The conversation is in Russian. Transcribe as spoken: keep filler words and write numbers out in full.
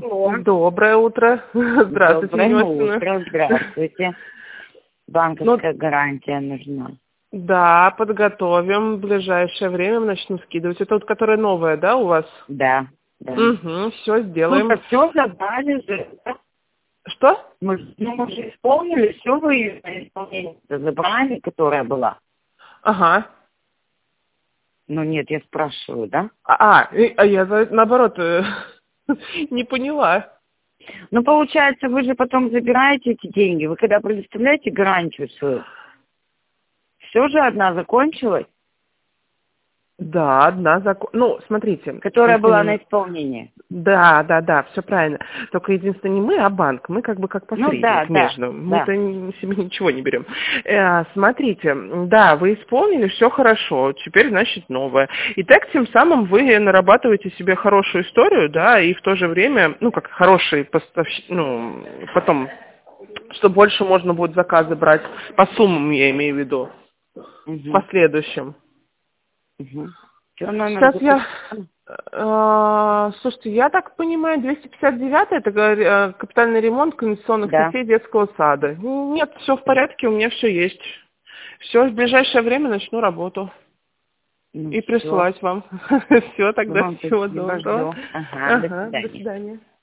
Алло. Доброе утро. Здравствуйте, Доброе Нина. утро, здравствуйте. Банковская ну, гарантия нужна. Да, подготовим. В ближайшее время начнем скидывать. Это вот которая новая, да, у вас? Да, да. Угу, все сделаем. Ну, все забрали же. Что? Мы, ну, мы же исполнили, все вы исполнение забрали, которая была. Ага. Ну нет, я спрашиваю, да? А, а я наоборот не поняла. Ну, получается, вы же потом забираете эти деньги. Вы когда предоставляете гарантию свою, все же одна закончилась? Да, одна закон... Ну, смотрите. Которая была не... на исполнение. Да, да, да, все правильно. Только единственное, не мы, а банк. Мы как бы как посредник ну, да, между. Да, Мы-то да. себе ничего не берем. Э, смотрите, да, вы исполнили, все хорошо. Теперь, значит, новое. И так, тем самым, вы нарабатываете себе хорошую историю, да, и в то же время, ну, как хорошие поставщики, ну, потом, что больше можно будет заказы брать по суммам, я имею в виду, угу. в последующем. Угу. Что, номер Сейчас записал? я... Э, слушайте, я так понимаю, двести пятьдесят девять это э, капитальный ремонт канализационных да. сетей детского сада. Нет, все в порядке, у меня все есть. Все, в ближайшее время начну работу. Ну, и всё. присылать вам. Все, тогда Вам всего спасибо, доброго. жду. Ага, Ага, до свидания. до свидания.